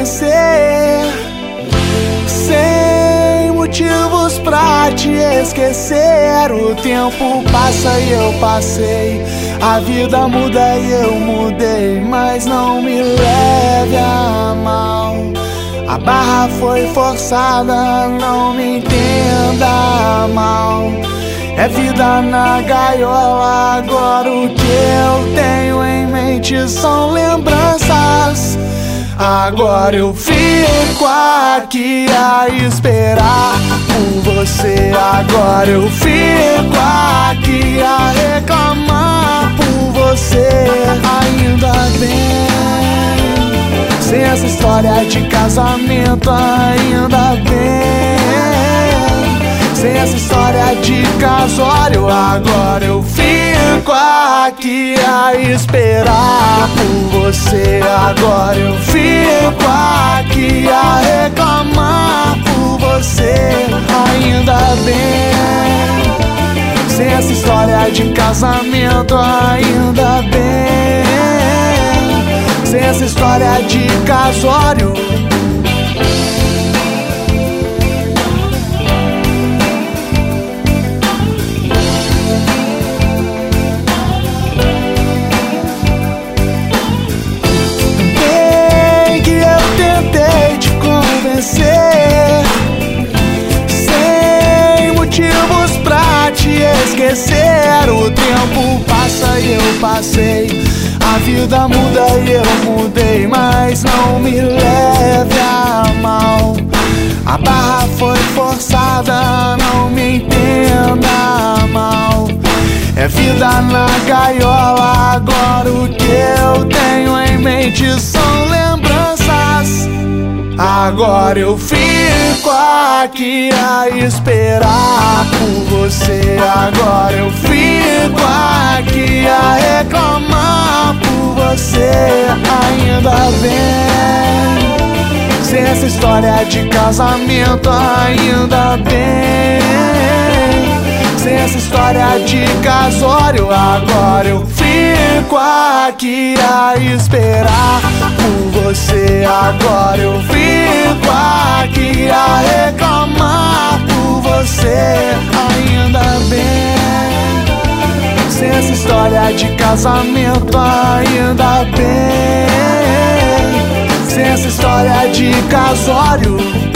convencer, sem motivos pra te esquecer. O tempo passa e eu passei, a vida muda e eu mudei, mas não me leve a mal. A barra foi forçada, não me entenda mal. É vida na gaiola, agora o que eu tenho em mente são lembranças. Agora eu fico aqui a esperar por você. Agora eu fico aqui a reclamar por você. Ainda bem, sem essa história de casamento, ainda bem, sem essa história de casório. Agora eu fico aqui a esperar por você. Agora eu fico aqui a reclamar por você. Ainda bem, sem essa história de casamento, ainda bem, sem essa história de casório. Sem motivos pra te esquecer. O tempo passa e eu passei, a vida muda e eu mudei, mas não me leve a mal. A barra foi forçada, não me entenda mal. É vida na gaiola, agora o que eu tenho em mente são lembranças. Agora eu fico aqui a esperar por você. Agora eu fico aqui a reclamar por você. Ainda bem, sem essa história de casamento, ainda bem, sem essa história de casório. Agora eu fico aqui a esperar por você. Agora eu fico aqui a reclamar por você. Ainda bem, sem essa história de casamento, ainda bem, sem essa história de casório.